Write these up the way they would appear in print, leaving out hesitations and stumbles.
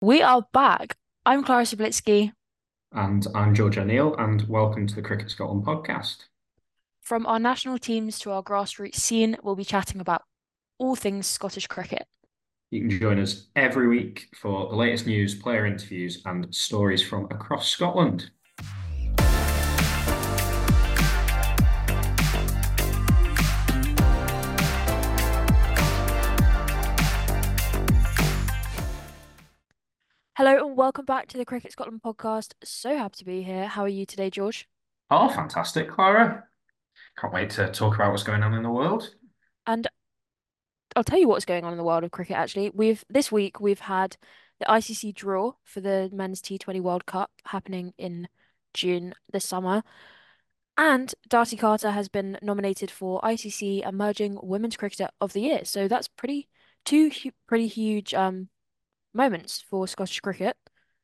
We are back. I'm Clara Sublitsky. And I'm George O'Neill, and welcome to the Cricket Scotland podcast. From our national teams to our grassroots scene, we'll be chatting about all things Scottish cricket. You can join us every week for the latest news, player interviews, and stories from across Scotland. Hello and welcome back to the Cricket Scotland podcast. So happy to be here. How are you today, George? Oh, fantastic, Clara. Can't wait to talk about what's going on in the world. And I'll tell you what's going on in the world of cricket actually. We've this week we've had the ICC draw for the Men's T20 World Cup happening in June this summer. And Darcy Carter has been nominated for ICC Emerging Women's Cricketer of the Year. So that's pretty huge moments for Scottish cricket.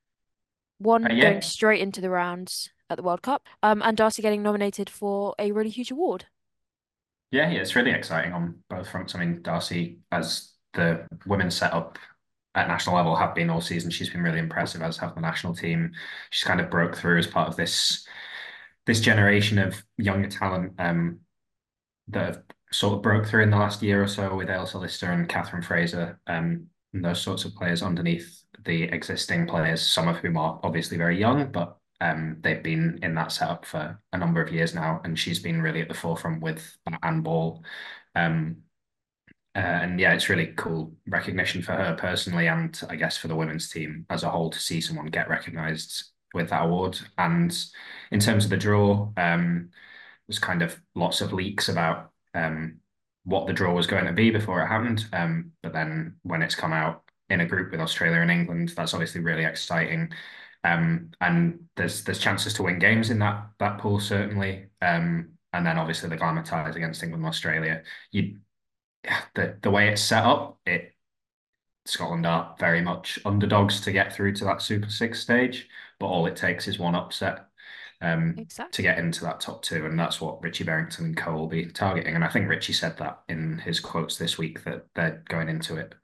One going Yeah, straight into the rounds at the World Cup, and Darcy getting nominated for a really huge award. yeah, it's really exciting on both fronts. I mean, Darcy, as the women's setup at national level have been all season, she's been really impressive, as have the national team. She's kind of broke through as part of this generation of younger talent. That have sort of broke through in the last year or so with Ailsa Lister and Catherine Fraser, and those sorts of players underneath the existing players, some of whom are obviously very young, but they've been in that setup for a number of years now, and she's been really at the forefront with Anne Ball. Um, and yeah, it's really cool recognition for her personally, and I guess for the women's team as a whole to see someone get recognised with that award. And in terms of the draw, there's kind of lots of leaks about what the draw was going to be before it happened. But then when it's come out in a group with Australia and England, that's obviously really exciting. And there's chances to win games in that pool certainly. And then obviously the glamour ties against England and Australia. You the way it's set up, Scotland are very much underdogs to get through to that Super Six stage, but all it takes is one upset to Exactly. get into that top two, and that's what Richie Berrington and co will be targeting. And I think Richie said that in his quotes this week that they're going into it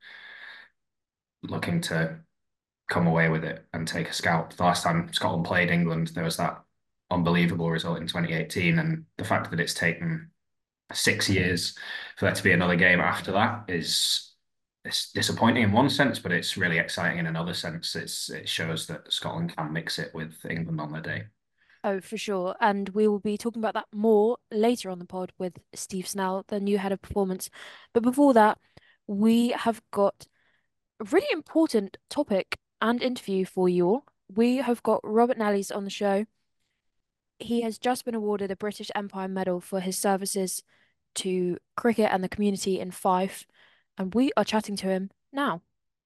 looking to come away with it and take a scalp. The last time Scotland played England, there was that unbelievable result in 2018, and the fact that it's taken 6 years for there to be another game after that is it's disappointing in one sense, but it's really exciting in another sense. It shows that Scotland can mix it with England on their day. Oh, for sure. And we will be talking about that more later on the pod with Steve Snell, the new head of performance. But before that, we have got a really important topic and interview for you all. We have got Robert Nellies on the show. He has just been awarded a British Empire Medal for his services to cricket and the community in Fife, and we are chatting to him now.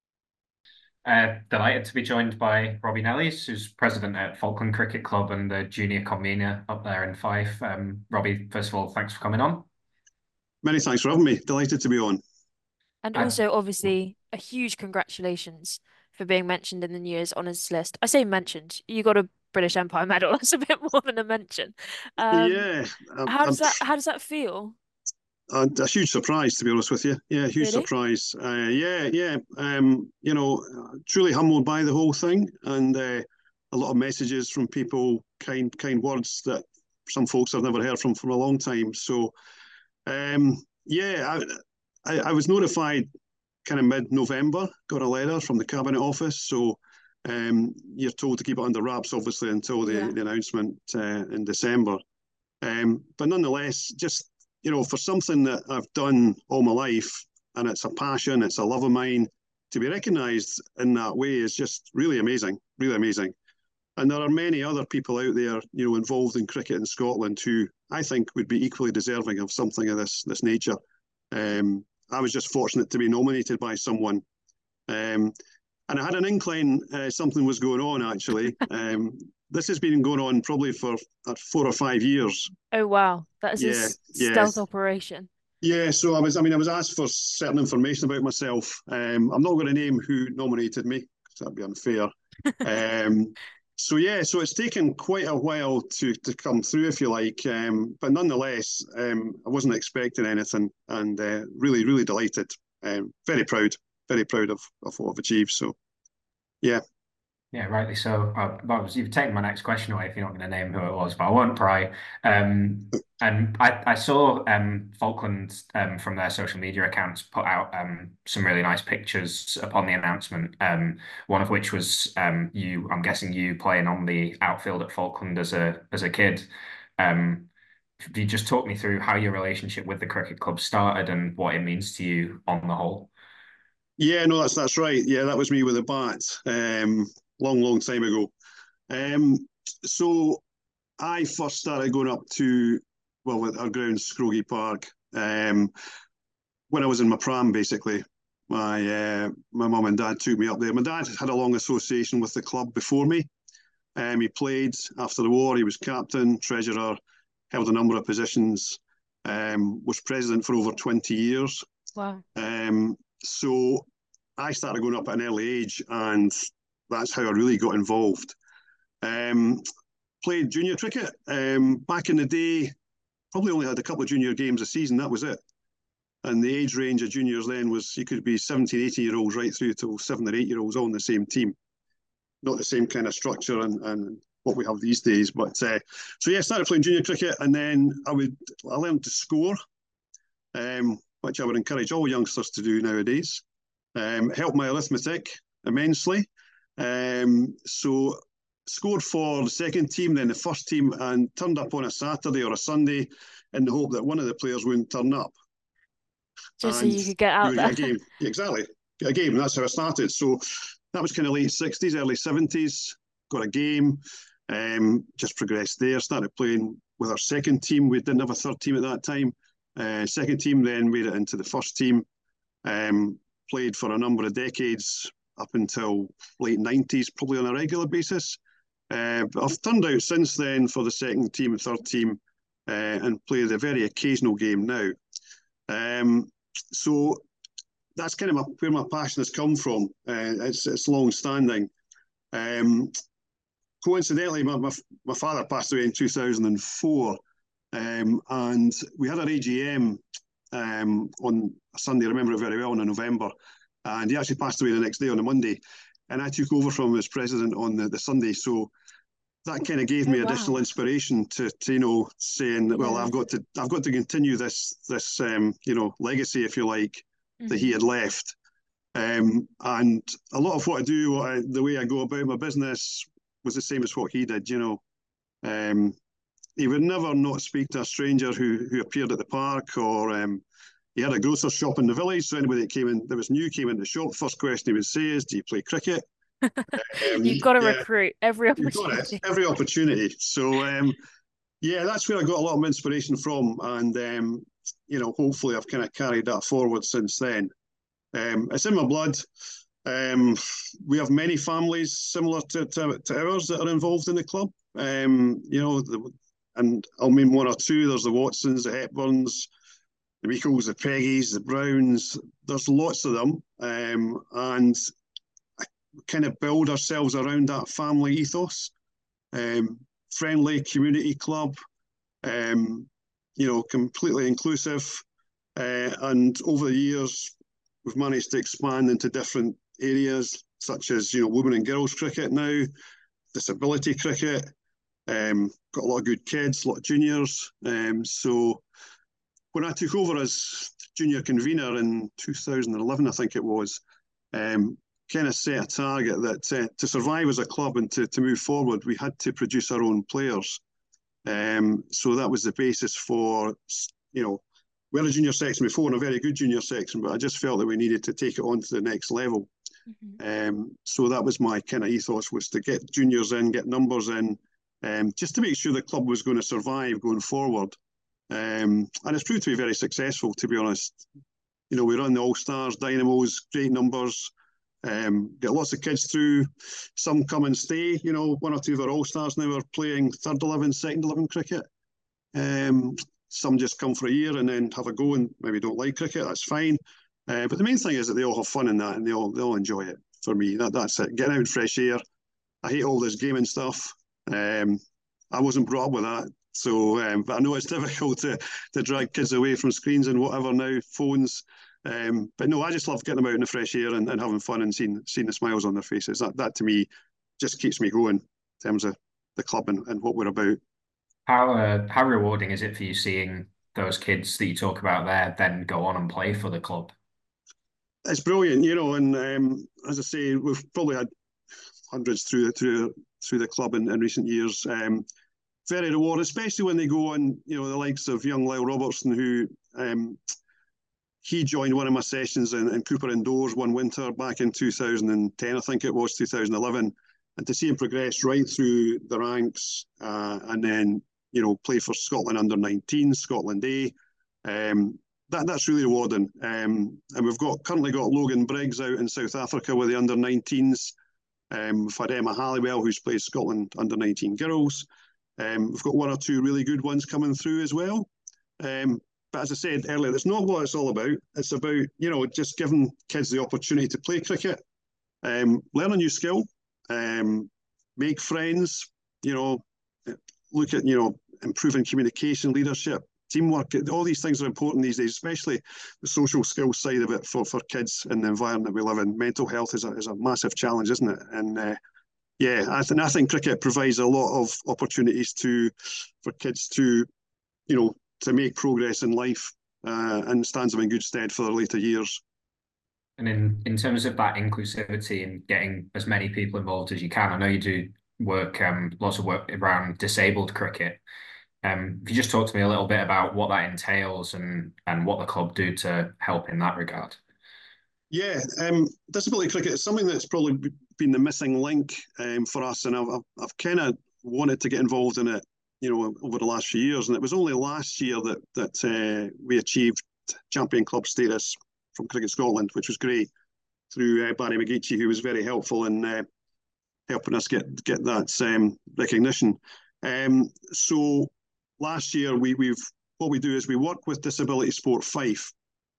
Delighted to be joined by Robbie Nellies, who's president at Falkland Cricket Club and the junior convener up there in Fife. Robbie, first of all, thanks for coming on. Many thanks for having me. Delighted to be on. And I, also, obviously, a huge congratulations for being mentioned in the New Year's Honours list. I say mentioned, you got a British Empire Medal. That's a bit more than a mention. Um, Yeah, how does that feel? a huge surprise, to be honest with you. Yeah, huge Really? surprise. Yeah. Truly humbled by the whole thing, and a lot of messages from people, kind words that some folks I've never heard from a long time. So, yeah, I was notified kind of mid-November. Got a letter from the Cabinet Office, so you're told to keep it under wraps, obviously, until Yeah. the announcement in December. But nonetheless, just for something that I've done all my life, and it's a passion, it's a love of mine, to be recognised in that way is just really amazing, really amazing. And there are many other people out there, involved in cricket in Scotland who I think would be equally deserving of something of this nature. I was just fortunate to be nominated by someone, and I had an inkling something was going on actually. This has been going on probably for 4 or 5 years. Oh, wow. That is a Yeah, yeah, stealth operation. yeah. So I was asked for certain information about myself. I'm not going to name who nominated me because that'd be unfair. Um, so yeah, so it's taken quite a while to come through, if you like. But nonetheless, I wasn't expecting anything, and really, really delighted. Very proud of what I've achieved. So Yeah. Yeah, rightly so. You've taken my next question away if you're not going to name who it was, but I won't pry. And I saw Falkland from their social media accounts put out some really nice pictures upon the announcement. One of which was you, I'm guessing you playing on the outfield at Falkland as a kid. Um, Could you just talk me through how your relationship with the cricket club started and what it means to you on the whole? Yeah, no, that's right. Yeah, that was me with a bat, long time ago. Um, so I first started going up to, well, with our ground, Scrogie Park, when I was in my pram, basically. My mum and dad took me up there. My dad had a long association with the club before me. He played after the war. He was captain, treasurer, held a number of positions, was president for over 20 years. Wow. So I started going up at an early age, and that's how I really got involved. Played junior cricket. Back in the day, probably only had a couple of junior games a season. That was it. And the age range of juniors then was you could be 17, 18-year-olds right through to 7 or 8-year-olds all in the same team. Not the same kind of structure and what we have these days. But so yeah, I started playing junior cricket, and then I learned to score, which I would encourage all youngsters to do nowadays. Helped my arithmetic immensely. So scored for the second team, then the first team, and turned up on a Saturday or a Sunday in the hope that one of the players wouldn't turn up. Just so And you could get you out would get a there. game. Yeah, exactly. Get a game. And that's how I started. So that was kind of late 60s, early 70s. Got a game. Just progressed there. Started playing with our second team. We didn't have a third team at that time. Second team then made it into the first team. Played for a number of decades up until late 90s, probably on a regular basis. But I've turned out since then for the second team and third team and played a very occasional game now. So that's kind of where my passion has come from. It's long standing. Coincidentally, my father passed away in 2004, and we had our AGM on a Sunday. I remember it very well, in November, and he actually passed away the next day on a Monday, and I took over from him as president on the Sunday. So that kind of gave me additional Wow. inspiration to saying, well, Yeah. I've got to continue this legacy, if you like, that he had left. And a lot of what I do, the way I go about my business, was the same as what he did. He would never not speak to a stranger who appeared at the park, or he had a grocer's shop in the village. So anybody that was new came in the shop, first question he would say is, "Do you play cricket?" You've got to Yeah, recruit every you've got it. opportunity. Every opportunity. So yeah, that's where I got a lot of inspiration from, and hopefully I've kind of carried that forward since then. It's in my blood. Um, we have many families similar to ours that are involved in the club. And I'll name one or two. There's the Watsons, the Hepburns, the Meekles, the Peggies, the Browns. There's lots of them, and kind of build ourselves around that family ethos. Friendly community club, completely inclusive. And over the years, we've managed to expand into different areas, such as women and girls cricket now, disability cricket. Got a lot of good kids, a lot of juniors. So when I took over as junior convener in 2011, I think it was, kind of set a target that to survive as a club and to move forward, we had to produce our own players. So that was the basis for, we had a junior section before, and a very good junior section, but I just felt that we needed to take it on to the next level. So that was my kind of ethos, was to get juniors in, get numbers in, just to make sure the club was going to survive going forward. And it's proved to be very successful, to be honest. We run the All-Stars, Dynamos, great numbers. Get lots of kids through. Some come and stay. One or two of our All-Stars now are playing third 11, second 11 cricket. Some just come for a year and then have a go and maybe don't like cricket. That's fine. But the main thing is that they all have fun in that, and they all enjoy it. For me, that's it. Getting out in fresh air. I hate all this gaming stuff. I wasn't brought up with that. So, but I know it's difficult to drag kids away from screens and whatever now, phones. But no, I just love getting them out in the fresh air and having fun and seeing the smiles on their faces. That to me just keeps me going in terms of the club and what we're about. How rewarding is it for you seeing those kids that you talk about there then go on and play for the club? It's brilliant, and as I say, we've probably had hundreds through the club in recent years. Very rewarding, especially when they go on, the likes of young Lyle Robertson, who he joined one of my sessions in Cooper Indoors one winter back in 2010, I think it was 2011, and to see him progress right through the ranks and then play for Scotland under-19, Scotland A. That's really rewarding. And we've currently got Logan Briggs out in South Africa with the under-19s. We've had Emma Halliwell, who's played Scotland under-19 girls. We've got one or two really good ones coming through as well. But as I said earlier, it's not what it's all about. It's about, just giving kids the opportunity to play cricket, learn a new skill, make friends, look at, improving communication, leadership, teamwork. All these things are important these days, especially the social skills side of it for kids in the environment we live in. Mental health is a massive challenge, isn't it? And I think cricket provides a lot of opportunities for kids to make progress in life and stands them in good stead for their later years. And in terms of that inclusivity and getting as many people involved as you can, I know you do work, lots of work around disabled cricket. If you just talk to me a little bit about what that entails and what the club do to help in that regard. Yeah, disability cricket is something that's probably been the missing link for us, and I've kind of wanted to get involved in it, over the last few years. And it was only last year that we achieved champion club status from Cricket Scotland, which was great, through Barry McGeechie, who was very helpful in helping us get that recognition. So last year, what we do is we work with Disability Sport Fife.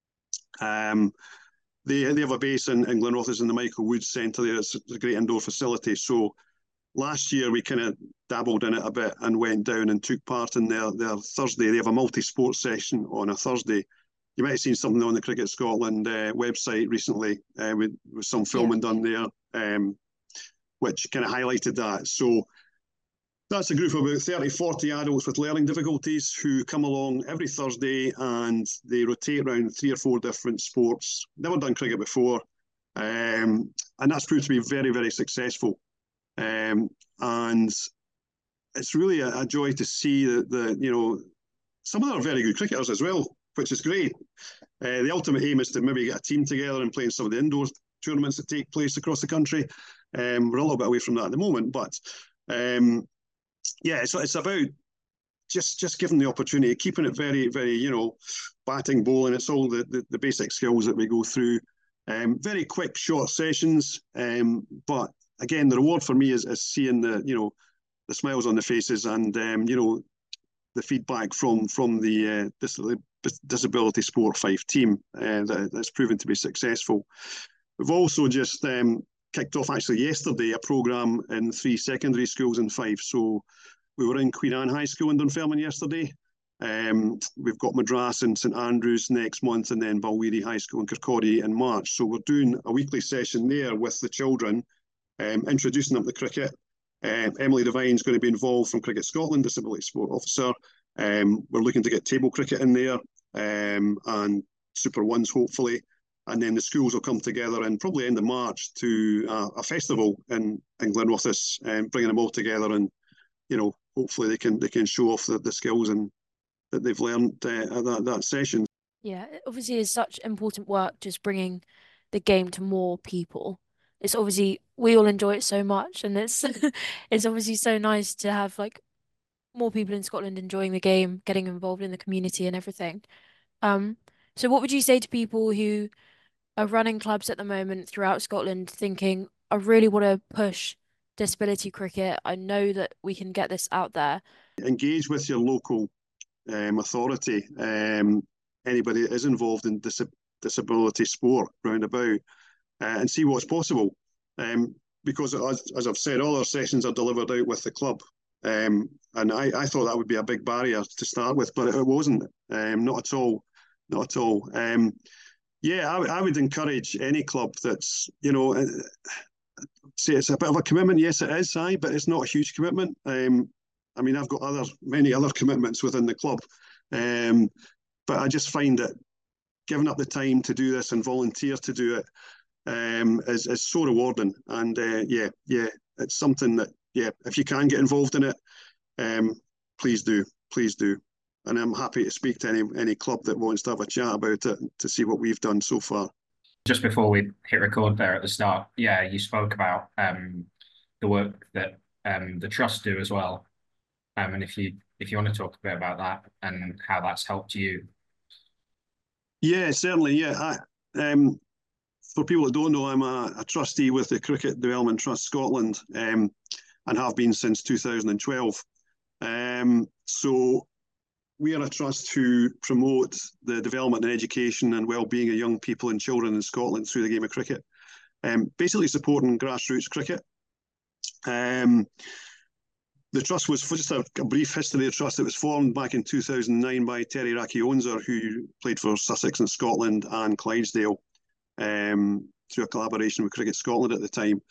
They have a base in Glenrothes in the Michael Woods Centre there. It's a great indoor facility. So last year we kind of dabbled in it a bit and went down and took part in their Thursday. They have a multi-sport session on a Thursday. You might have seen something on the Cricket Scotland website recently with some filming done there, which kind of highlighted that. So that's a group of about 30, 40 adults with learning difficulties who come along every Thursday, and they rotate around 3 or 4 different sports. Never done cricket before. And that's proved to be very, very successful. And it's really a joy to see that some of them are very good cricketers as well, which is great. The ultimate aim is to maybe get a team together and play in some of the indoor tournaments that take place across the country. We're a little bit away from that at the moment, but it's about just giving the opportunity, keeping it very, very, batting, bowling. It's all the basic skills that we go through. Very quick, short sessions, but again, the reward for me is seeing the smiles on the faces and the feedback from the Disability Sport Fife team that's proven to be successful. We've also just kicked off actually yesterday a programme in 3 secondary schools in Fife. So we were in Queen Anne High School in Dunfermline yesterday. We've got Madras and St Andrews next month, and then Balwearie High School in Kirkcaldy in March. So we're doing a weekly session there with the children, introducing them to cricket. Emily Devine's going to be involved from Cricket Scotland, Disability Sport Officer. We're looking to get table cricket in there and Super Ones, hopefully. And then the schools will come together and probably end of March to a festival in Glenrothes, bringing them all together, and hopefully they can show off the skills and that they've learned at that session. Yeah, it obviously is such important work, just bringing the game to more people. It's obviously we all enjoy it so much, and it's it's obviously so nice to have like more people in Scotland enjoying the game, getting involved in the community and everything. So what would you say to people who are running clubs at the moment throughout Scotland, thinking, I really want to push disability cricket. I know that we can get this out there. Engage with your local authority, anybody that is involved in disability sport roundabout, and see what's possible. Because as I've said, all our sessions are delivered out with the club. And I thought that would be a big barrier to start with, but it wasn't. Not at all. Not at all. Yeah, I would encourage any club that's, say it's a bit of a commitment. Yes, it is, but it's not a huge commitment. I mean, I've got many other commitments within the club, but I just find that giving up the time to do this and volunteer to do it is so rewarding. And yeah, it's something that, yeah, if you can get involved in it, please do, please do. And I'm happy to speak to any club that wants to have a chat about it to see what we've done so far. Just before we hit record there at the start, yeah, you spoke about the work that the trust do as well. And if you want to talk a bit about that and how that's helped you. Yeah, certainly. Yeah, for people that don't know, I'm a trustee with the Cricket Development Trust Scotland, and have been since 2012. So we are a trust who promote the development and education and well-being of young people and children in Scotland through the game of cricket, basically supporting grassroots cricket. The trust was, for just a brief history of the trust, it was formed back in 2009 by Terry Racky-Onser, who played for Sussex and Scotland and Clydesdale, through a collaboration with Cricket Scotland at the time.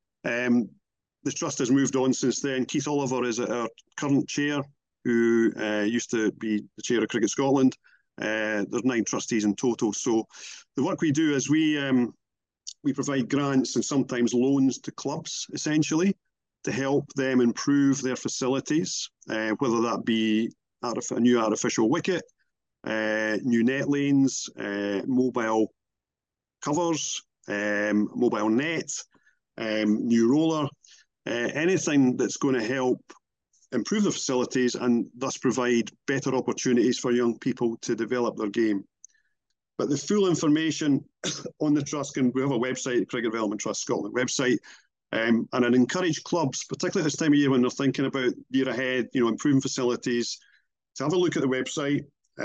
The trust has moved on since then. Keith Oliver is our current chair, who used to be the chair of Cricket Scotland. There's 9 trustees in total. So the work we do is we provide grants and sometimes loans to clubs, essentially, to help them improve their facilities, whether that be a new artificial wicket, new net lanes, mobile covers, mobile net, new roller, anything that's going to help improve the facilities and thus provide better opportunities for young people to develop their game. But the full information on the trust, we have a website, Cricket Development Trust Scotland website, and I'd encourage clubs, particularly at this time of year when they're thinking about year ahead, improving facilities, to have a look at the website.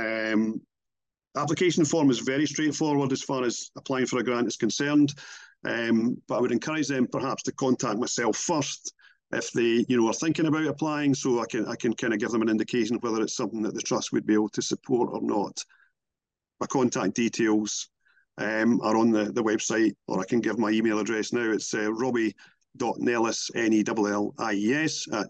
Application form is very straightforward as far as applying for a grant is concerned, but I would encourage them perhaps to contact myself first if they, are thinking about applying, so I can kind of give them an indication of whether it's something that the trust would be able to support or not. My contact details are on the website, or I can give my email address now. It's robbie.nellis, Nellies, at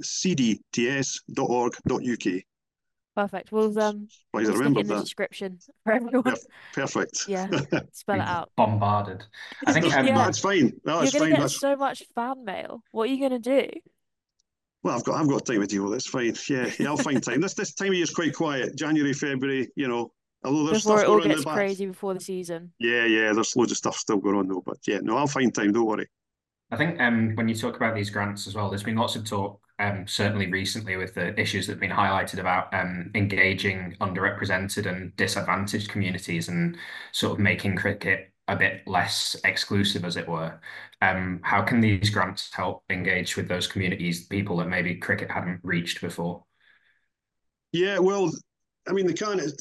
cdts.org.uk. Perfect. We'll stick it in the description for everyone. Perfect. Yeah, spell it out. Bombarded. I think Yeah. That's fine. You're gonna get so much fan mail. What are you gonna do? Well, I've got time to deal with it. It's fine. Yeah, I'll find time. This time of year is quite quiet. January, February, although there's Before stuff it all going on in gets the back. crazy before the season. Yeah, there's loads of stuff still going on though. But yeah, no, I'll find time. Don't worry. I think when you talk about these grants as well, there's been lots of talk, certainly recently, with the issues that have been highlighted about engaging underrepresented and disadvantaged communities and sort of making cricket a bit less exclusive, as it were. How can these grants help engage with those communities, people that maybe cricket hadn't reached before? Yeah, well, I mean,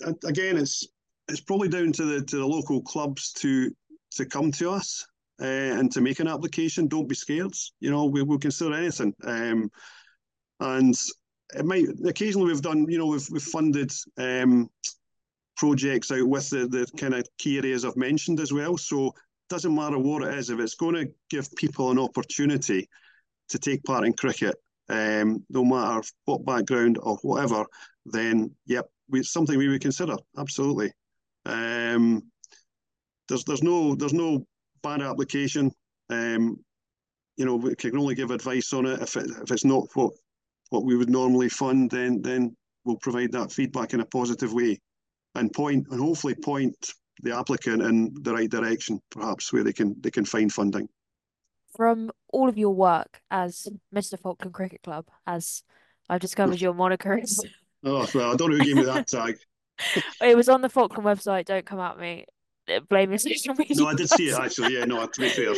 it's probably down to the local clubs to come to us and to make an application. Don't be scared. We'll consider anything. And it might occasionally we've done. We've funded projects out with the kind of key areas I've mentioned as well. So it doesn't matter what it is, if it's going to give people an opportunity to take part in cricket, no matter what background or whatever, then yep, it's something we would consider. Absolutely. There's no bad application. We can only give advice on it. If it's not what we would normally fund, then we'll provide that feedback in a positive way, and hopefully point the applicant in the right direction, perhaps where they can find funding. From all of your work as Mr. Falkland Cricket Club, as I've discovered your moniker is. Oh, well, I don't know who gave me that tag. It was on the Falkland website. Don't come at me. Blame your social media. No, I did see it actually. Yeah, no, to be fair.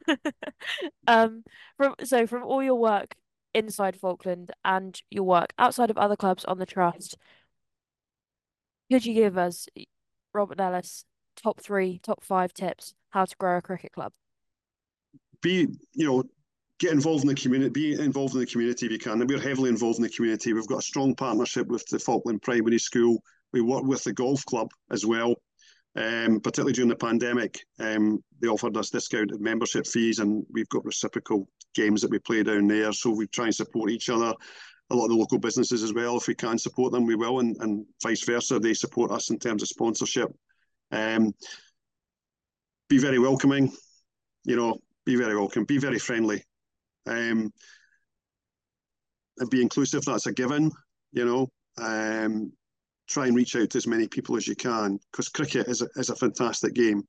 From all your work inside Falkland and your work outside of other clubs on the trust, could you give us, Robert Nellis, top 3, top 5 tips how to grow a cricket club? Get involved in the community. Be involved in the community if you can. And we're heavily involved in the community. We've got a strong partnership with the Falkland Primary School. We work with the golf club as well. particularly during the pandemic. They offered us discounted membership fees, and we've got reciprocal games that we play down there. So we try and support each other. A lot of the local businesses as well, if we can support them, we will, and vice versa. They support us in terms of sponsorship. Be very welcoming, be very welcome, be very friendly, and be inclusive. That's a given, try and reach out to as many people as you can, because cricket is a fantastic game,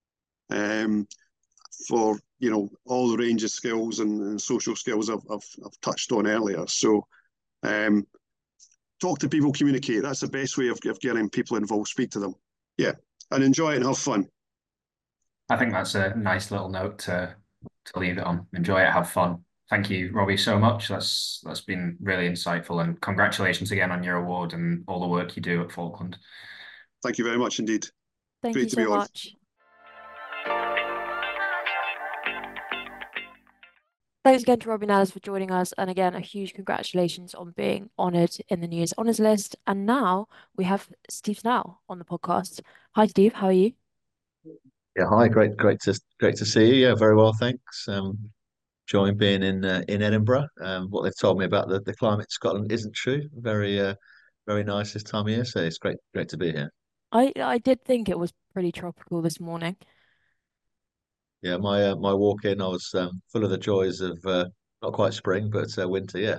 for all the range of skills and social skills I've touched on earlier. So talk to people, communicate. That's the best way of getting people involved. Speak to them, and enjoy it and have fun. I think that's a nice little note to leave it on. Enjoy it, have fun. Thank you, Robbie, so much. That's been really insightful, and congratulations again on your award and all the work you do at Falkland. Thank you very much indeed. Thank you so much. Thanks again to Robbie Nellis for joining us, and again, a huge congratulations on being honoured in the New Year's Honours list. And now we have Steve Snell on the podcast. Hi, Steve. How are you? Yeah, hi. Great to see you. Yeah, very well, thanks. Enjoying being in Edinburgh. What they've told me about the climate in Scotland isn't true. Very nice this time of year. So it's great to be here. I did think it was pretty tropical this morning. Yeah, my walk in, I was full of the joys of not quite spring, but winter. Yeah,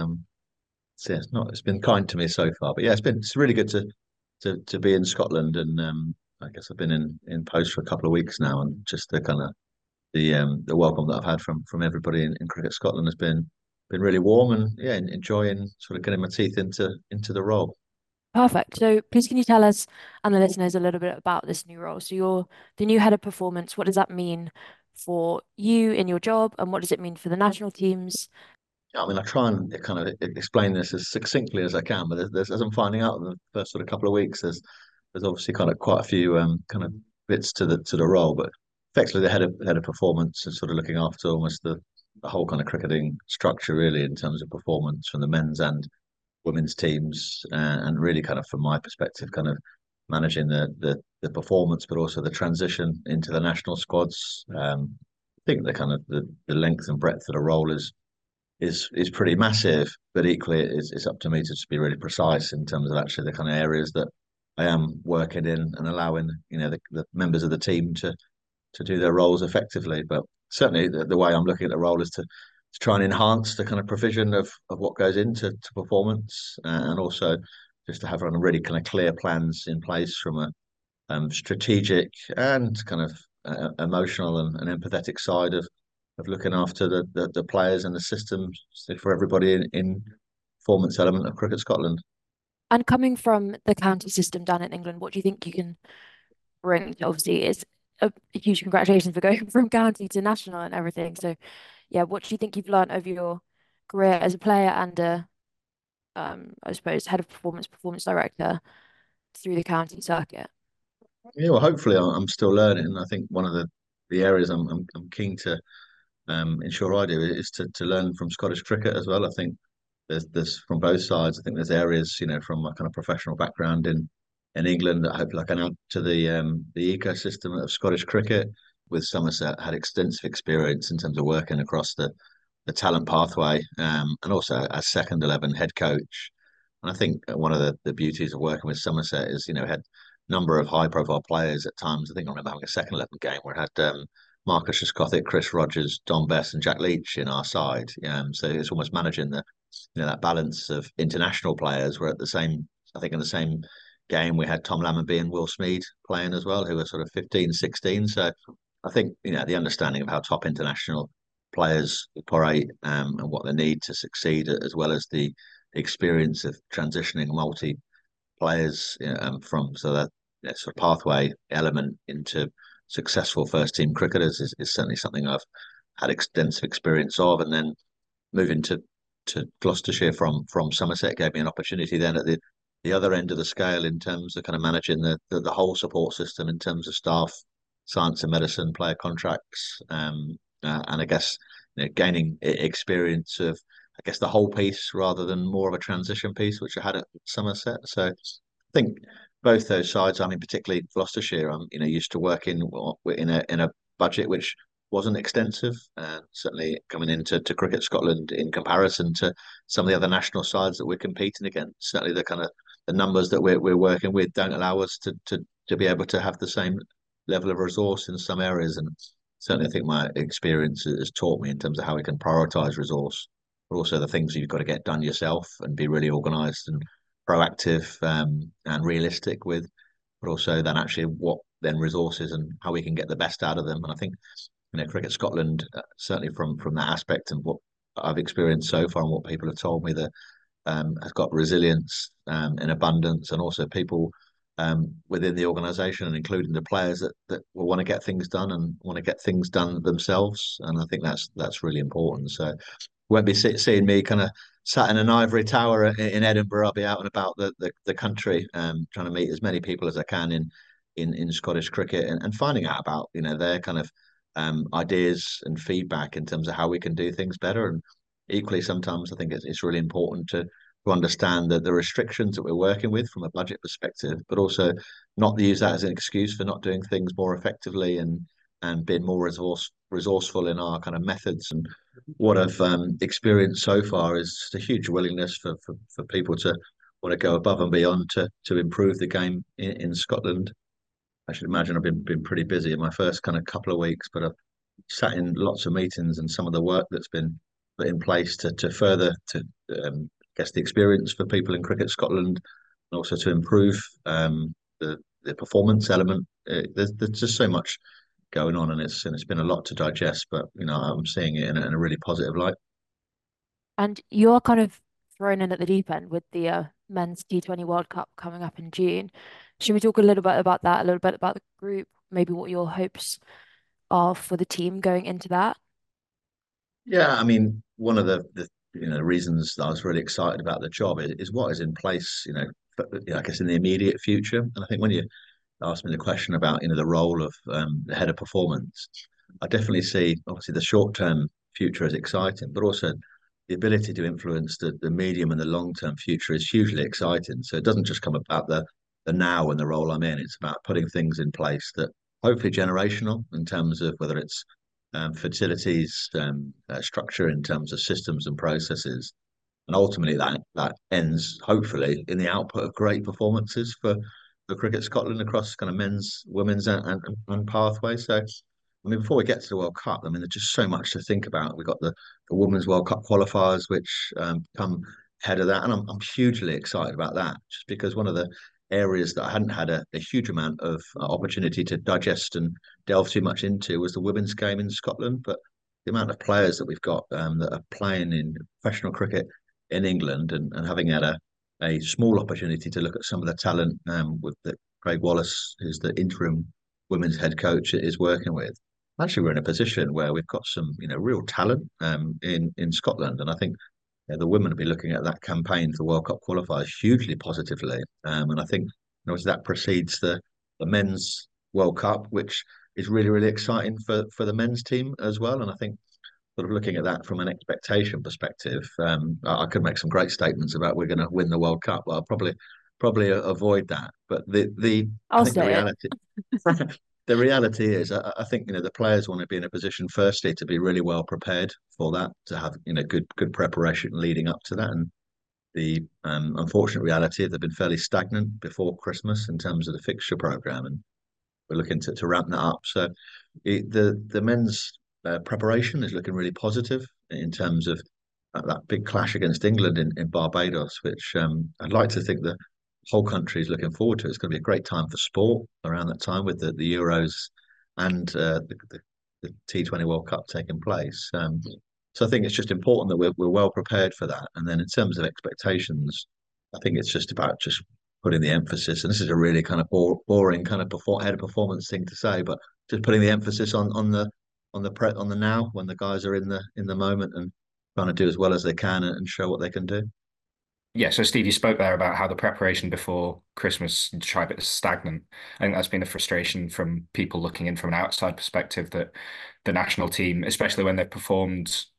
it's been kind to me so far. But yeah, it's really good to be in Scotland, and I guess I've been in post for a couple of weeks now, and just the kind of the welcome that I've had from everybody in Cricket Scotland has been really warm, and yeah, enjoying sort of getting my teeth into the role. Perfect. So please can you tell us and the listeners a little bit about this new role? So you're the new head of performance. What does that mean for you in your job, and what does it mean for the national teams? I mean, I try and kind of explain this as succinctly as I can, but as I'm finding out in the first sort of couple of weeks, there's obviously kind of quite a few kind of bits to the role, but effectively the head of performance is sort of looking after almost the whole kind of cricketing structure really in terms of performance from the men's and women's teams, and really kind of from my perspective, kind of managing the performance, but also the transition into the national squads. I think the kind of the length and breadth of the role is pretty massive, but equally it's up to me to just be really precise in terms of actually the kind of areas that I am working in and allowing the members of the team to do their roles effectively. But certainly the way I'm looking at the role is to try and enhance the kind of provision of what goes into performance, and also just to have really kind of clear plans in place from a strategic and kind of emotional and empathetic side of looking after the players and the systems for everybody in performance element of Cricket Scotland. And coming from the county system down in England, what do you think you can bring? Obviously, it's a huge congratulations for going from county to national and everything. So, yeah, what do you think you've learned over your career as a player and I suppose, head of performance director through the county circuit? Yeah, well, hopefully I'm still learning. I think one of the areas I'm keen to ensure I do is to learn from Scottish cricket as well. I think there's from both sides. I think there's areas, from my kind of professional background in England that hopefully I can add to the ecosystem of Scottish cricket. With Somerset, had extensive experience in terms of working across the talent pathway, and also as second 11 head coach. And I think one of the beauties of working with Somerset is, had a number of high profile players at times. I think I remember having a second 11 game where I had Marcus Trescothick, Chris Rogers, Don Bess, and Jack Leach in our side. So it's almost managing that balance of international players. Where I think in the same game we had Tom Lammonby and Will Smeed playing as well, who were sort of 15, 16. So I think the understanding of how top international players operate, and what they need to succeed, as well as the experience of transitioning multi players from that sort of pathway element into successful first team cricketers is certainly something I've had extensive experience of. And then moving to Gloucestershire from Somerset gave me an opportunity then at the other end of the scale in terms of kind of managing the whole support system in terms of staff, science and medicine, player contracts, and I guess gaining experience of the whole piece rather than more of a transition piece, which I had at Somerset. So I think both those sides. I mean, particularly Gloucestershire. I'm used to working in a budget which wasn't extensive, and certainly coming into Cricket Scotland in comparison to some of the other national sides that we're competing against. Certainly, the kind of the numbers that we're working with don't allow us to be able to have the same level of resource in some areas. And certainly, I think my experience has taught me in terms of how we can prioritise resource, but also the things you've got to get done yourself and be really organised and proactive and realistic with, but also then actually what then resources and how we can get the best out of them. And I think Cricket Scotland, certainly from that aspect and what I've experienced so far and what people have told me, that has got resilience in abundance, and also people within the organisation and including the players that will want to get things done and want to get things done themselves. And I think that's really important. So won't be seeing me kind of sat in an ivory tower in Edinburgh. I'll be out and about the country, trying to meet as many people as I can in Scottish cricket, and finding out about their kind of ideas and feedback in terms of how we can do things better. And equally, sometimes I think it's really important to understand that the restrictions that we're working with from a budget perspective, but also not use that as an excuse for not doing things more effectively and being more resourceful in our kind of methods. And what I've experienced so far is just a huge willingness for people to want to go above and beyond to improve the game in Scotland. I should imagine I've been pretty busy in my first kind of couple of weeks, but I've sat in lots of meetings, and some of the work that's been put in place to further I guess the experience for people in Cricket Scotland, and also to improve the performance element. There's just so much going on, and it's been a lot to digest, but I'm seeing it in a really positive light. And you're kind of thrown in at the deep end with the men's T20 World Cup coming up in June. Should we talk a little bit about that, a little bit about the group, maybe what your hopes are for the team going into that? Yeah, I mean, one of the reasons that I was really excited about the job is what is in place, I guess in the immediate future. And I think when you asked me the question about the role of the head of performance, I definitely see obviously the short term future as exciting, but also the ability to influence the medium and the long term future is hugely exciting. So it doesn't just come about the now and the role I'm in. It's about putting things in place that hopefully generational in terms of whether it's facilities, structure in terms of systems and processes, and ultimately that ends hopefully in the output of great performances for Cricket Scotland across kind of men's, women's, and pathway. So, I mean, before we get to the World Cup, I mean, there's just so much to think about. We've got the Women's World Cup qualifiers, which come ahead of that, and I'm hugely excited about that, just because one of the areas that I hadn't had a huge amount of opportunity to digest and delve too much into was the women's game in Scotland. But the amount of players that we've got that are playing in professional cricket in England, and having had a small opportunity to look at some of the talent with that Craig Wallace, who's the interim women's head coach, is working with. Actually, we're in a position where we've got some, real talent in Scotland, and I think the women will be looking at that campaign for World Cup qualifiers hugely positively. And I think that precedes the men's World Cup, which is really, really exciting for the men's team as well. And I think sort of looking at that from an expectation perspective, I could make some great statements about we're going to win the World Cup. Well, I'll probably avoid that. But I I'll think the say it. reality the reality is, I think the players want to be in a position, firstly, to be really well prepared for that, to have good preparation leading up to that. And the unfortunate reality, they've been fairly stagnant before Christmas in terms of the fixture program, and we're looking to ramp that up. So the men's preparation is looking really positive in terms of that big clash against England in Barbados, which I'd like to think the whole country is looking forward to. It's going to be a great time for sport around that time with the Euros and the T20 World Cup taking place. So I think it's just important that we're well prepared for that. And then in terms of expectations, I think it's just about just putting the emphasis. And this is a really kind of boring kind of head of performance thing to say, but just putting the emphasis on the now, when the guys are in the moment, and trying to do as well as they can and show what they can do. Yeah, so Steve, you spoke there about how the preparation before Christmas, you describe it as stagnant. I think that's been a frustration from people looking in from an outside perspective, that the national team, especially when they've performed and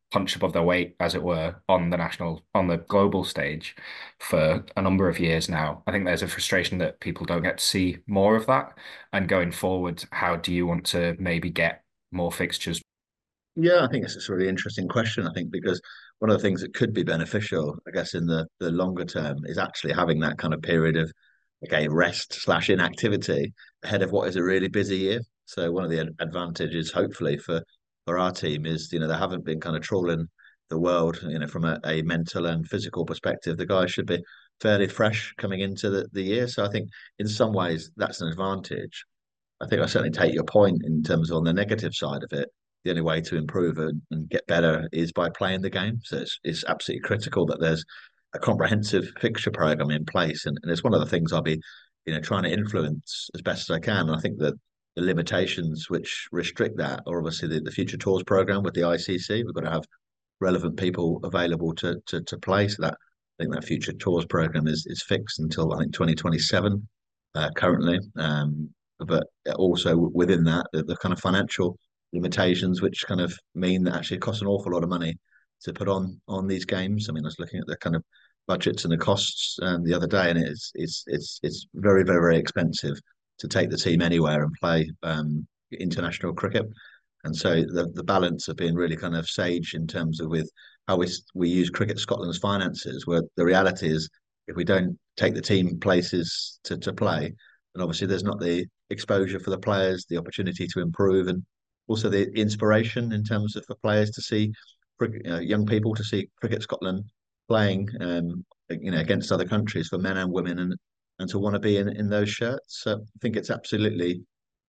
punch above their weight, as it were, on the global stage for a number of years now. I think there's a frustration that people don't get to see more of that. And going forward, how do you want to maybe get more fixtures? Yeah, I think it's a really interesting question. I think because one of the things that could be beneficial, I guess, in the longer term is actually having that kind of period of, okay, rest slash inactivity ahead of what is a really busy year. So one of the advantages, hopefully, for our team is, they haven't been kind of trawling the world, from a mental and physical perspective. The guys should be fairly fresh coming into the year. So I think in some ways that's an advantage. I think I certainly take your point in terms of on the negative side of it. The only way to improve and get better is by playing the game. So it's absolutely critical that there's a comprehensive fixture program in place, and it's one of the things I'll be, trying to influence as best as I can. And I think that the limitations which restrict that are obviously the Future Tours program with the ICC. We've got to have relevant people available to play. So that I think that Future Tours program is fixed until I think 2027 currently. But also within that, the kind of financial limitations, which kind of mean that actually it costs an awful lot of money to put on these games. I mean, I was looking at the kind of budgets and the costs the other day, and it's very, very, very expensive to take the team anywhere and play international cricket. And so the balance of being really kind of sage in terms of with how we use Cricket Scotland's finances, where the reality is if we don't take the team places to play, then obviously there's not the exposure for the players, the opportunity to improve, and also the inspiration in terms of for players to see young people to see Cricket Scotland playing, against other countries for men and women, and to want to be in those shirts. So I think it's absolutely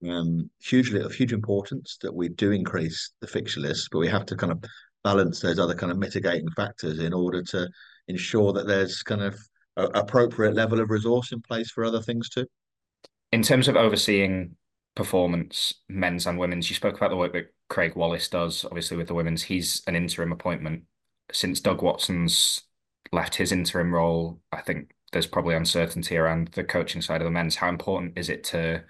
hugely of huge importance that we do increase the fixture list, but we have to kind of balance those other kind of mitigating factors in order to ensure that there's kind of a appropriate level of resource in place for other things too. In terms of overseeing performance, men's and women's, you spoke about the work that Craig Wallace does, obviously with the women's. He's an interim appointment. Since Doug Watson's left his interim role, I think there's probably uncertainty around the coaching side of the men's. How important is it to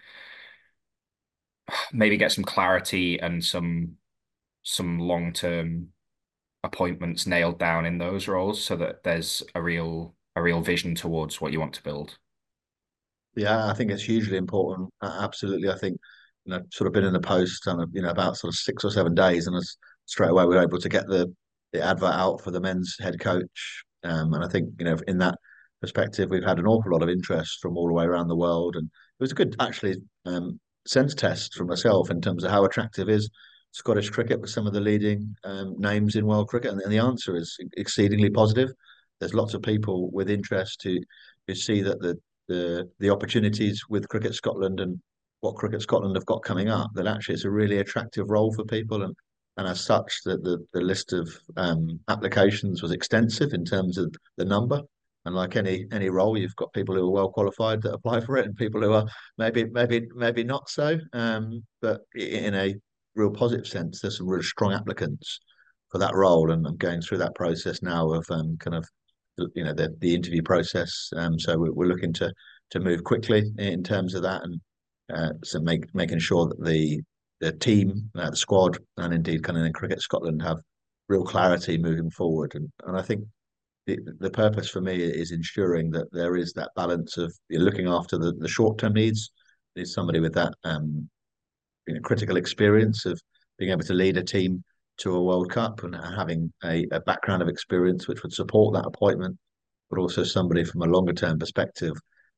maybe get some clarity and some long-term appointments nailed down in those roles so that there's a real vision towards what you want to build? Yeah, I think it's hugely important. Absolutely. I think, sort of been in the post kind of, about sort of 6 or 7 days, and straight away we were able to get the advert out for the men's head coach. And I think, in that perspective, we've had an awful lot of interest from all the way around the world. And it was a good, actually, sense test for myself in terms of how attractive is Scottish cricket with some of the leading names in world cricket. And the answer is exceedingly positive. There's lots of people with interest who see that the opportunities with Cricket Scotland and what Cricket Scotland have got coming up, that actually it's a really attractive role for people, and as such that the list of applications was extensive in terms of the number. And like any role, you've got people who are well qualified that apply for it, and people who are maybe not so. But in a real positive sense, there's some really strong applicants for that role, and I'm going through that process now of kind of the interview process. So we're looking to move quickly in terms of that, and so making sure that the team, the squad, and indeed kind of in Cricket Scotland have real clarity moving forward. And I think the purpose for me is ensuring that there is that balance of looking after the short term needs. There's somebody with that critical experience of being able to lead a team to a World Cup and having a background of experience which would support that appointment, but also somebody from a longer term perspective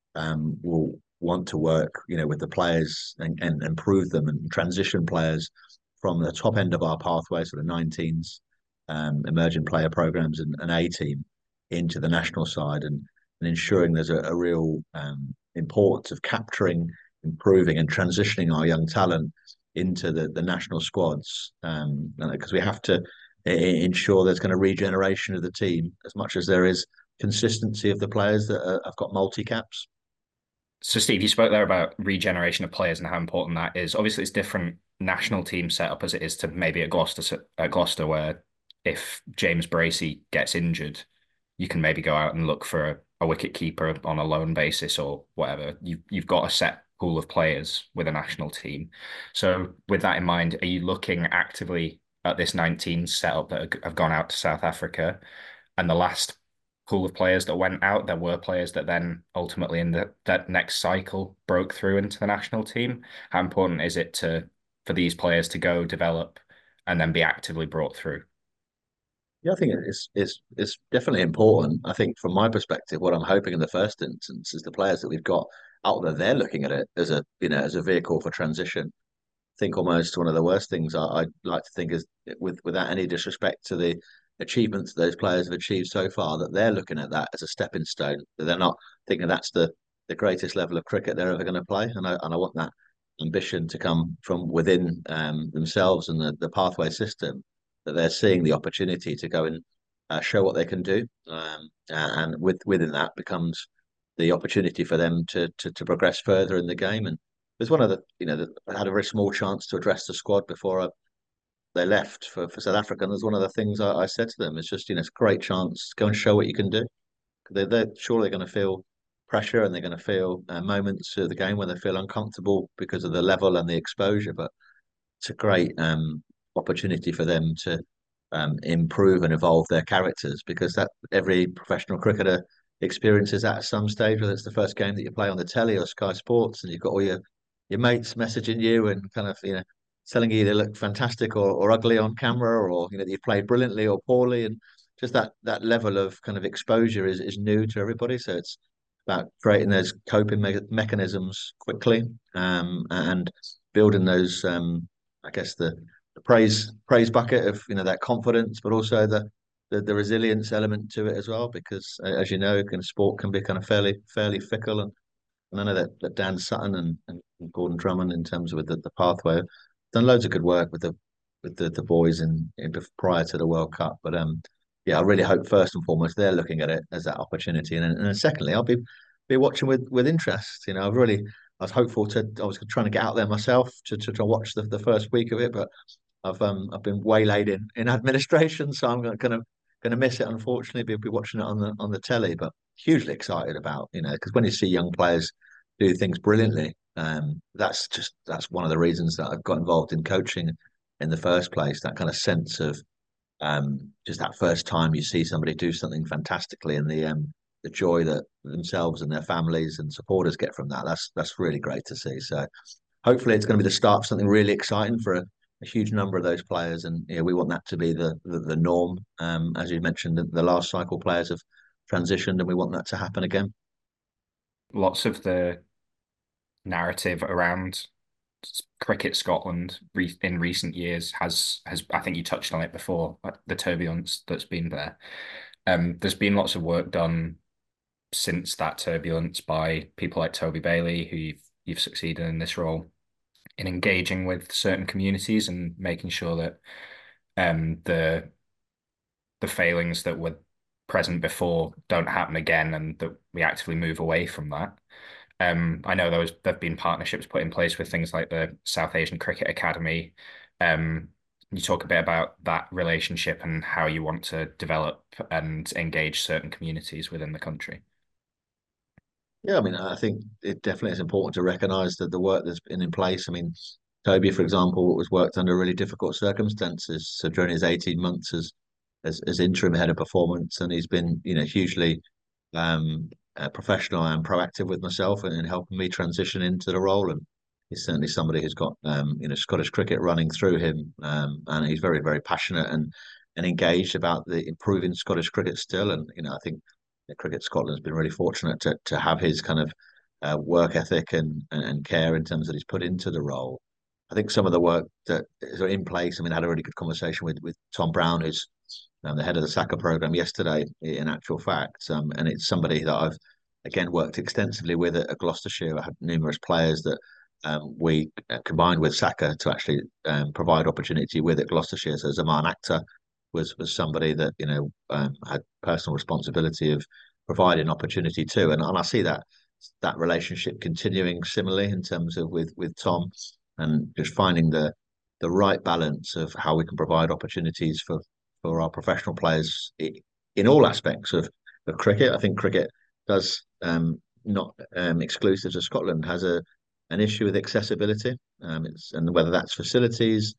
will want to work, with the players and improve them and transition players from the top end of our pathway, sort of 19s, emerging player programs and A team into the national side, and ensuring there's a real importance of capturing, improving, and transitioning our young talent into the national squads, because we have to ensure there's kind of regeneration of the team as much as there is consistency of the players that have got multi caps. So, Steve, you spoke there about regeneration of players and how important that is. Obviously, it's different national team setup as it is to maybe at Gloucester, where if James Bracey gets injured, you can maybe go out and look for a wicket keeper on a loan basis or whatever. You've got a set pool of players with a national team. So, with that in mind, are you looking actively at this 19 setup that have gone out to South Africa, and the last pool of players that went out, there were players that then ultimately in that next cycle broke through into the national team. How important is it for these players to go develop and then be actively brought through? Yeah, I think it's definitely important. I think from my perspective, what I'm hoping in the first instance is the players that we've got out there, they're looking at it as a as a vehicle for transition. I think almost one of the worst things I'd like to think is without any disrespect to the achievements those players have achieved so far, that they're looking at that as a stepping stone. That they're not thinking that's the greatest level of cricket they're ever going to play. And I want that ambition to come from within themselves and the pathway system, that they're seeing the opportunity to go and show what they can do, and within that becomes the opportunity for them to progress further in the game. And there's one of the I had a very small chance to address the squad before they left for South Africa. And there's one of the things I said to them, it's just it's a great chance, go and show what you can do. They're surely going to feel pressure, and they're going to feel moments of the game where they feel uncomfortable because of the level and the exposure. But it's a great opportunity for them to improve and evolve their characters, because that every professional cricketer experiences that at some stage, whether it's the first game that you play on the telly or Sky Sports, and you've got all your mates messaging you and kind of telling you they look fantastic or ugly on camera, or that you've played brilliantly or poorly. And just that level of kind of exposure is new to everybody. So it's about creating those coping mechanisms quickly, and building those I guess the praise bucket of that confidence, but also the resilience element to it as well. Because as you know, kind of sport can be kind of fairly fickle. And I know that Dan Sutton and Gordon Drummond, in terms of with the pathway, have done loads of good work with the boys in prior to the World Cup. But yeah, I really hope first and foremost they're looking at it as that opportunity, and then secondly, I'll be watching with interest. I was hopeful I was trying to get out there myself to watch the first week of it, but I've been waylaid in administration, so I'm gonna miss it. Unfortunately, be watching it on the telly, but hugely excited about because when you see young players do things brilliantly, that's one of the reasons that I've got involved in coaching in the first place. That kind of sense of just that first time you see somebody do something fantastically, and the joy that themselves and their families and supporters get from that. That's really great to see. So hopefully it's going to be the start of something really exciting for a huge number of those players, and we want that to be the norm. As you mentioned, the last cycle players have transitioned, and we want that to happen again. Lots of the narrative around Cricket Scotland in recent years has I think you touched on it before, the turbulence that's been there. There's been lots of work done since that turbulence by people like Toby Bailey, who you've succeeded in this role, in engaging with certain communities and making sure that the failings that were present before don't happen again, and that we actively move away from that. I know there've been partnerships put in place with things like the South Asian Cricket Academy. You talk a bit about that relationship and how you want to develop and engage certain communities within the country. Yeah, I mean, I think it definitely is important to recognise that the work that's been in place. I mean, Toby, for example, was worked under really difficult circumstances. So during his 18 months as interim head of performance, and he's been, hugely professional and proactive with myself and helping me transition into the role. And he's certainly somebody who's got, Scottish cricket running through him, and he's very, very passionate and engaged about the improving Scottish cricket still. And I think Cricket Scotland's been really fortunate to have his kind of work ethic and care in terms that he's put into the role. I think some of the work that is in place. I mean, I had a really good conversation with Tom Brown, who's the head of the SACA program yesterday, in actual fact, and it's somebody that I've again worked extensively with at Gloucestershire. I had numerous players that we combined with SACA to actually provide opportunity with at Gloucestershire. So Zaman Akhtar was somebody that had personal responsibility of providing opportunity to, and I see that relationship continuing similarly in terms of with Tom, and just finding the right balance of how we can provide opportunities for our professional players in all aspects of cricket. I think cricket does not exclusive to Scotland has an issue with accessibility, and whether that's facilities,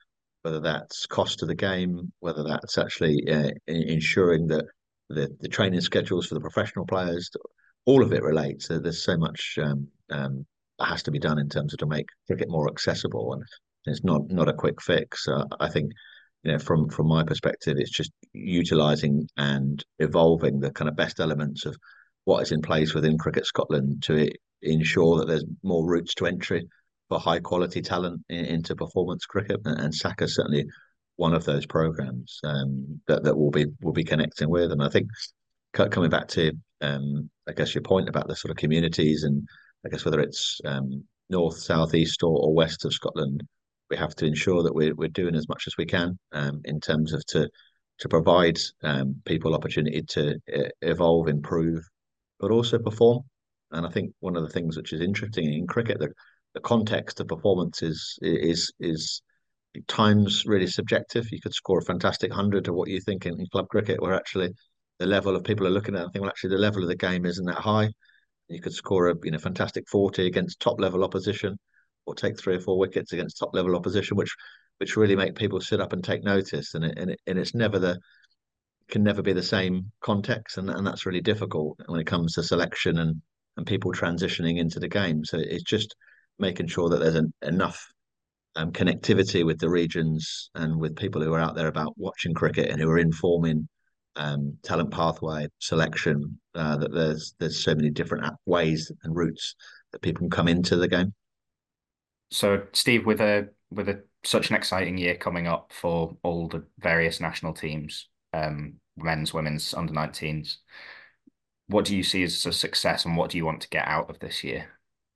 whether that's cost to the game, whether that's actually ensuring that the training schedules for the professional players, all of it relates. There's so much that has to be done in terms of to make cricket more accessible, and it's not a quick fix. I think, from my perspective, it's just utilising and evolving the kind of best elements of what is in place within Cricket Scotland to ensure that there's more routes to entry for high quality talent into performance cricket, and Saka's certainly one of those programs that we'll be connecting with. And I think coming back to I guess your point about the sort of communities, and I guess whether it's north, south, east, or west of Scotland, we have to ensure that we're doing as much as we can in terms of to provide people opportunity to evolve, improve, but also perform. And I think one of the things which is interesting in cricket, the context of performance is at times really subjective. You could score a fantastic 100 to what you think in club cricket, where actually the level of people are looking at it and think, well, actually the level of the game isn't that high. You could score a fantastic 40 against top level opposition, or take 3 or 4 wickets against top level opposition, which really make people sit up and take notice. And it's never can never be the same context, and that's really difficult when it comes to selection and people transitioning into the game. So it's just making sure that there's enough connectivity with the regions and with people who are out there about watching cricket and who are informing talent pathway selection. That there's so many different ways and routes that people can come into the game. So, Steve, with a such an exciting year coming up for all the various national teams, men's, women's, under 19s, what do you see as a success, and what do you want to get out of this year?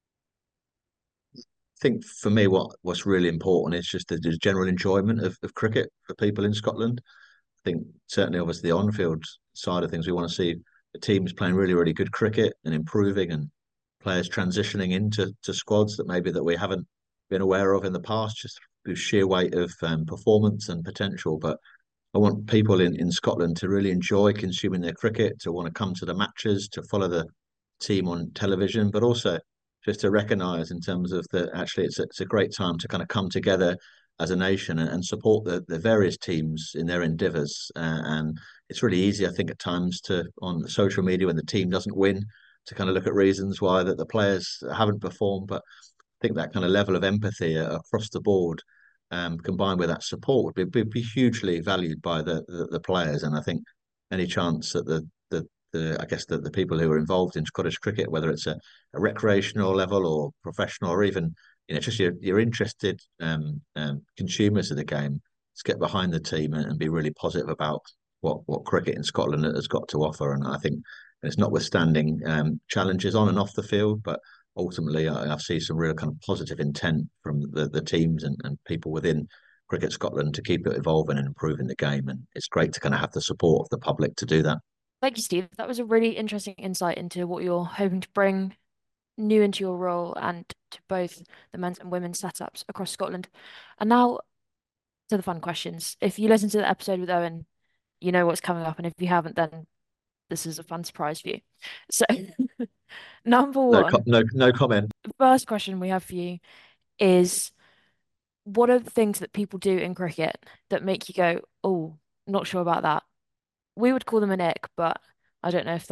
I think for me, what's really important is just the general enjoyment of cricket for people in Scotland. I think certainly, obviously, the on-field side of things, we want to see the teams playing really, really good cricket and improving, and players transitioning into squads that we haven't been aware of in the past, just through sheer weight of performance and potential. But I want people in Scotland to really enjoy consuming their cricket, to want to come to the matches, to follow the team on television, but also just to recognise in terms of that actually it's a great time to kind of come together as a nation and support the various teams in their endeavours. And it's really easy, I think, at times to on social media when the team doesn't win to kind of look at reasons why that the players haven't performed. But I think that kind of level of empathy across the board, combined with that support, would be hugely valued by the players. And I think any chance that the I guess the people who are involved in Scottish cricket, whether it's a recreational level or professional, or even just your interested consumers of the game, to get behind the team and be really positive about what cricket in Scotland has got to offer. And I think it's notwithstanding challenges on and off the field, but ultimately I see some real kind of positive intent from the teams and people within Cricket Scotland to keep it evolving and improving the game. And it's great to kind of have the support of the public to do that. Thank you, Steve. That was a really interesting insight into what you're hoping to bring new into your role and to both the men's and women's setups across Scotland. And now to the fun questions. If you listen to the episode with Owen, you know what's coming up, and if you haven't, then this is a fun surprise for you. So, number one, No comment. the first question we have for you is, what are the things that people do in cricket that make you go, oh, not sure about that? We would call them an ick, but I don't know if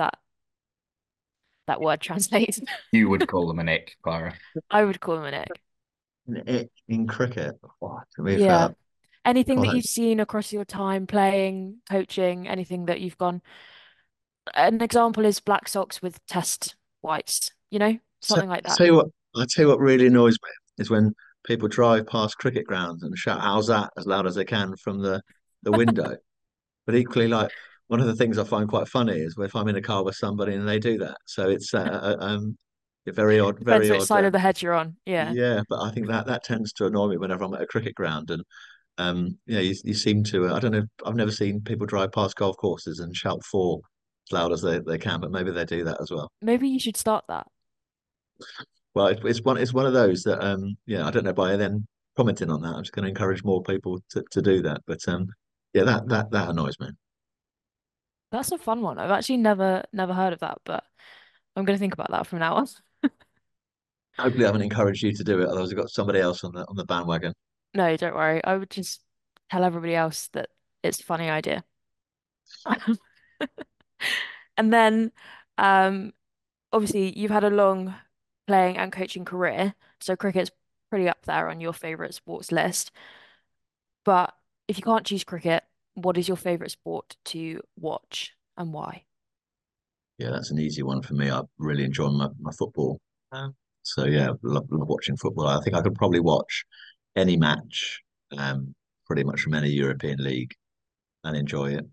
that word translates. You would call them an ick, Clara. I would call them an ick. In cricket, to me, Yeah. Anything that God, you've seen across your time playing, coaching, anything that you've gone. An example is black socks with test whites, so, something like that. I tell you what really annoys me is when people drive past cricket grounds and shout "How's that?" as loud as they can from the window. But equally, like one of the things I find quite funny is if I'm in a car with somebody and they do that. So it's very odd, Depends very which odd. side of the hedge you're on. Yeah. Yeah, but I think that tends to annoy me whenever I'm at a cricket ground. And you seem to. I don't know. I've never seen people drive past golf courses and shout "four" as loud as they can, but maybe they do that as well. Maybe you should start that. Well, it's one of those that I don't know. By then commenting on that, I'm just going to encourage more people to do that. But yeah, that annoys me. That's a fun one. I've actually never heard of that, but I'm gonna think about that from now on. Hopefully, I haven't encouraged you to do it. Otherwise, I've got somebody else on the bandwagon. No, don't worry. I would just tell everybody else that it's a funny idea. And then, um, obviously, you've had a long playing and coaching career, so cricket's pretty up there on your favorite sports list. But if you can't choose cricket, what is your favorite sport to watch and why? Yeah, that's an easy one for me. I really enjoy my football. So yeah, love watching football. I think I could probably watch any match, pretty much from any European league and enjoy it.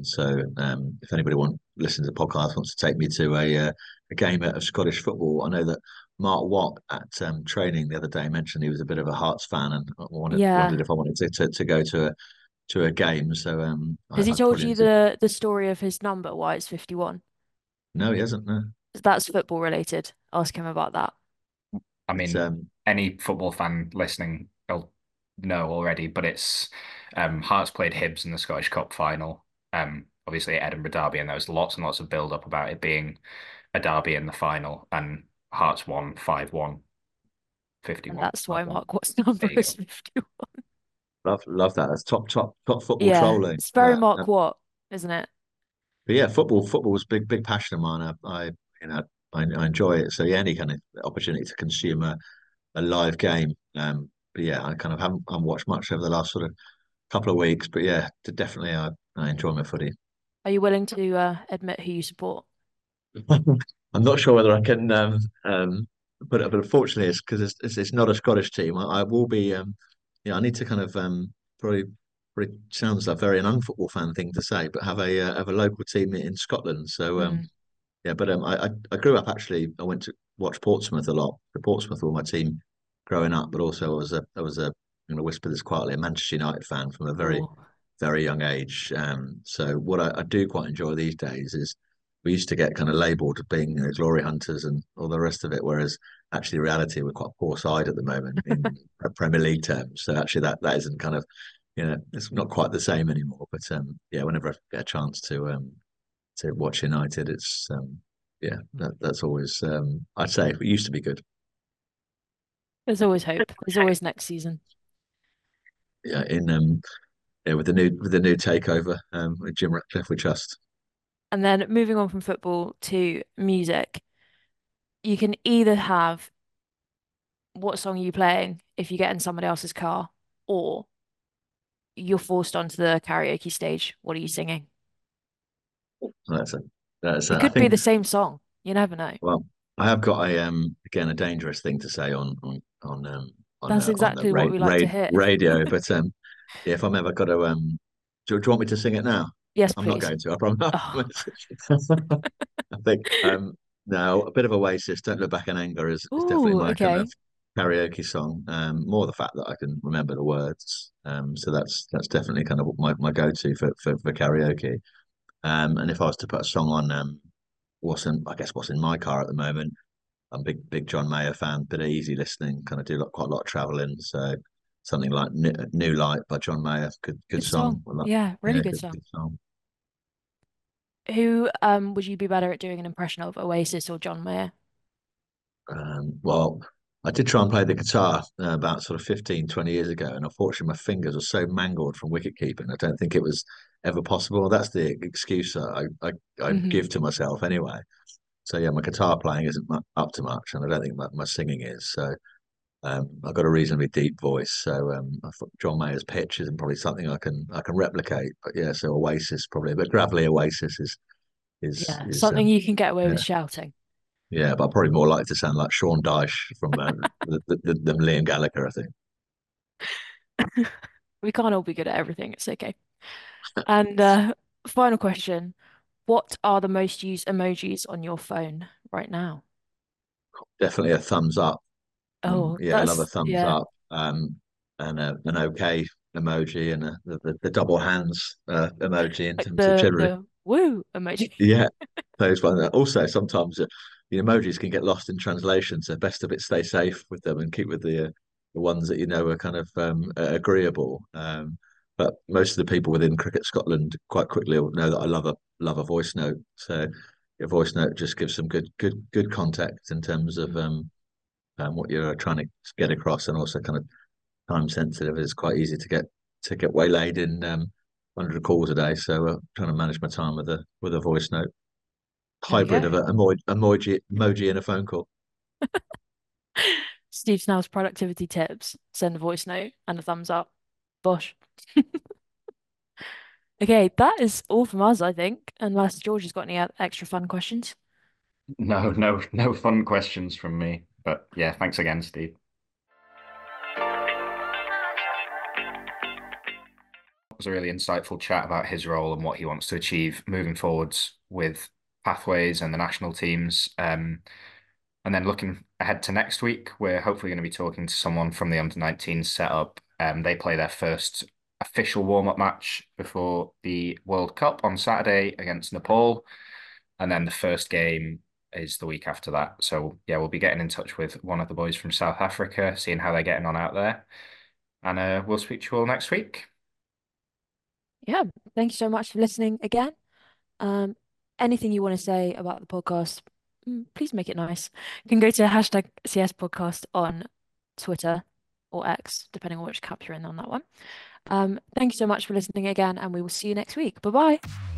If anybody listen to the podcast wants to take me to a game of Scottish football, I know that Mark Watt at training the other day mentioned he was a bit of a Hearts fan and Yeah. wondered if I wanted to go to a game. So Has he I'd told probably you need to. the story of his number, why it's 51? No, he hasn't. No, That's football related. Ask him about that. I it's mean, any football fan listening will know already, but it's Hearts played Hibs in the Scottish Cup final. Obviously Edinburgh Derby, and there was lots and lots of build up about it being a derby in the final, and Hearts won 5-1, And 51, that's why 5-1. Mark Watt's number There you is go. 51. love that. That's top football Yeah, trolling. it's very Mark Watt, isn't it? But yeah, football was big passion of mine. You know I enjoy it. So yeah, any kind of opportunity to consume a live game. But yeah, I kind of haven't watched much over the last sort of couple of weeks. But yeah, definitely I enjoy my footy. Are you willing to admit who you support? I'm not sure whether I can, but unfortunately, it's because it's not a Scottish team. I will be, yeah, I need to kind of probably sounds like very an unfootball fan thing to say, but have a local team in Scotland. So Mm. yeah, but I grew up actually. I went to watch Portsmouth a lot. The Portsmouth were my team growing up, but also I was I'm going to whisper this quietly, a Manchester United fan from a Oh, very young age. So what I do quite enjoy these days is we used to get kind of labelled as being glory hunters and all the rest of it, whereas actually in reality we're quite a poor side at the moment in Premier League terms. So actually that isn't kind of it's not quite the same anymore. But yeah, whenever I get a chance to watch United, it's yeah that's always I'd say it used to be good. there's always hope. There's always next season. Yeah, in yeah with the new takeover with Jim Ratcliffe, we trust. And then moving on from football to music, you can either have what song are you playing if you get in somebody else's car, or you're forced onto the karaoke stage. What are you singing? That's a that's It I could be think the same song. You never know. well I have got a again a dangerous thing to say That's on the exactly what we like to hear. radio, but yeah, if I'm ever got to do you want me to sing it now? Yes, I'm not please. going to. I promise. Oh, I think no, a bit of Oasis. Don't Look Back in Anger is definitely ooh, my kind of okay. karaoke song. More the fact that I can remember the words. So that's definitely kind of my go-to for karaoke. And if I was to put a song on, what's in my car at the moment. I'm a big John Mayer fan. Bit of easy listening. Kind of do quite a lot of traveling. So something like New Light by John Mayer. Good Good song. song. Yeah, really Yeah, good song. good song. Who would you be better at doing an impression of, Oasis or John Mayer? Well, I did try and play the guitar about sort of 15, 20 years ago, and unfortunately my fingers were so mangled from wicket keeping. I don't think it was ever possible. That's the excuse I Hmm. give to myself anyway. So yeah, my guitar playing isn't up to much, and I don't think my singing is. So I've got a reasonably deep voice. So I thought John Mayer's pitch isn't probably something I can replicate. But yeah, so Oasis probably, but gravelly Oasis Yeah, is something you can get away yeah. with shouting. Yeah, but I'm probably more likely to sound like Sean Dyche from than Liam Gallagher, I think. We can't all be good at everything. It's okay. And final question. What are the most used emojis on your phone right now? Definitely a thumbs up. Oh, Yeah, I love a that's thumbs yeah, up. And an okay emoji and the double hands emoji in like terms of the generally. woo emoji. Yeah, those ones. Also, sometimes the emojis can get lost in translation, so best of it stay safe with them and keep with the ones that you know are kind of agreeable. But most of the people within Cricket Scotland quite quickly will know that I love a voice note. So a voice note just gives some good context in terms of what you're trying to get across, and also kind of time sensitive. It's quite easy to get to get waylaid in 100 calls a day. So trying to manage my time with a voice note, There we hybrid go. of an emoji and a phone call. Steve Snell's productivity tips. Send a voice note and a thumbs up. Bosh. Okay, that is all from us, I think, unless George has got any extra fun questions. No fun questions from me. But yeah, thanks again, Steve. It was a really insightful chat about his role and what he wants to achieve moving forwards with Pathways and the national teams. And then looking ahead to next week, we're hopefully going to be talking to someone from the under-19 setup. They play their first official warm-up match before the World Cup on Saturday against Nepal. And then the first game is the week after that. So yeah, we'll be getting in touch with one of the boys from South Africa, seeing how they're getting on out there. And we'll speak to you all next week. Yeah, thank you so much for listening again. Anything you want to say about the podcast, please make it nice. You can go to hashtag CS podcast on Twitter or X, depending on which cap you're in on that one. Thank you so much for listening again, and we will see you next week. Bye bye.